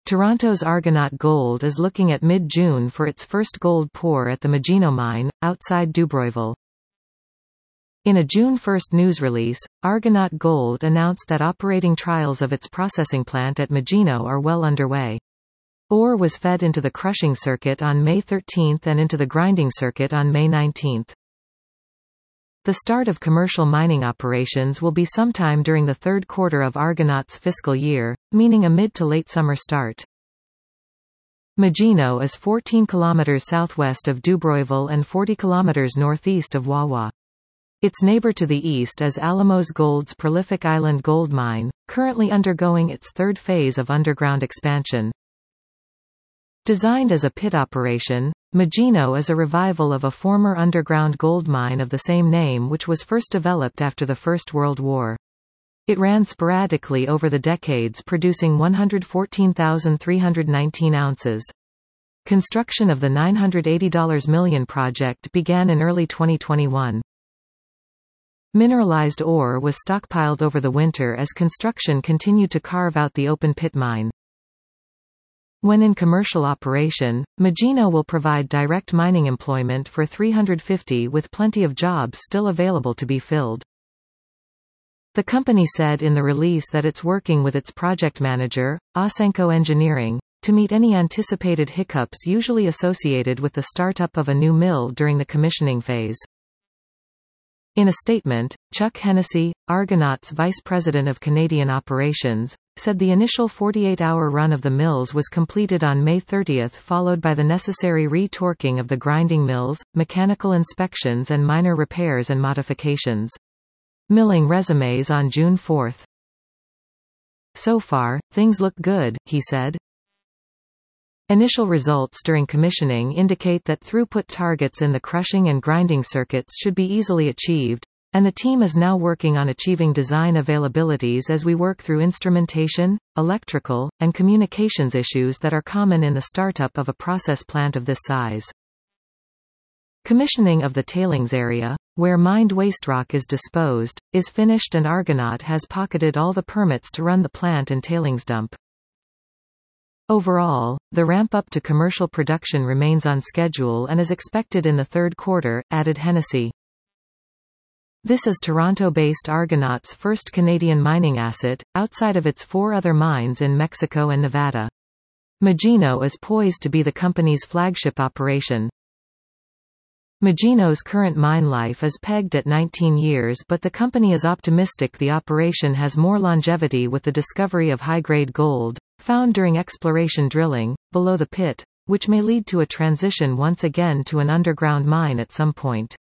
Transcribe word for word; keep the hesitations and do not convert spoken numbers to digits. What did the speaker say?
Toronto's Argonaut Gold is looking at mid-June for its first gold pour at the Magino mine, outside Dubroiville. In a June first news release, Argonaut Gold announced that operating trials of its processing plant at Magino are well underway. Ore was fed into the crushing circuit on May thirteenth and into the grinding circuit on May nineteenth. The start of commercial mining operations will be sometime during the third quarter of Argonaut's fiscal year, meaning a mid to late summer start. Magino is fourteen kilometers southwest of Dubroiville and forty kilometers northeast of Wawa. Its neighbor to the east is Alamos Gold's prolific Island Gold Mine, currently undergoing its third phase of underground expansion. Designed as a pit operation, Magino is a revival of a former underground gold mine of the same name which was first developed after the First World War. It ran sporadically over the decades, producing one hundred fourteen thousand three hundred nineteen ounces. Construction of the nine hundred eighty million dollars project began in early twenty twenty-one. Mineralized ore was stockpiled over the winter as construction continued to carve out the open pit mine. When in commercial operation, Magino will provide direct mining employment for three hundred fifty, with plenty of jobs still available to be filled. The company said in the release that it's working with its project manager, Ausenco Engineering, to meet any anticipated hiccups usually associated with the startup of a new mill during the commissioning phase. In a statement, Chuck Hennessy, Argonaut's vice president of Canadian operations, said the initial forty-eight hour run of the mills was completed on May thirtieth, followed by the necessary re-torquing of the grinding mills, mechanical inspections and minor repairs and modifications. Milling resumes on June fourth. So far, things look good, he said. Initial results during commissioning indicate that throughput targets in the crushing and grinding circuits should be easily achieved, and the team is now working on achieving design availabilities as we work through instrumentation, electrical, and communications issues that are common in the startup of a process plant of this size. Commissioning of the tailings area, where mined waste rock is disposed, is finished and Argonaut has pocketed all the permits to run the plant and tailings dump. Overall, the ramp-up to commercial production remains on schedule and is expected in the third quarter, added Hennessy. This is Toronto-based Argonaut's first Canadian mining asset, outside of its four other mines in Mexico and Nevada. Magino is poised to be the company's flagship operation. Magino's current mine life is pegged at nineteen years, but the company is optimistic the operation has more longevity with the discovery of high-grade gold, found during exploration drilling, below the pit, which may lead to a transition once again to an underground mine at some point.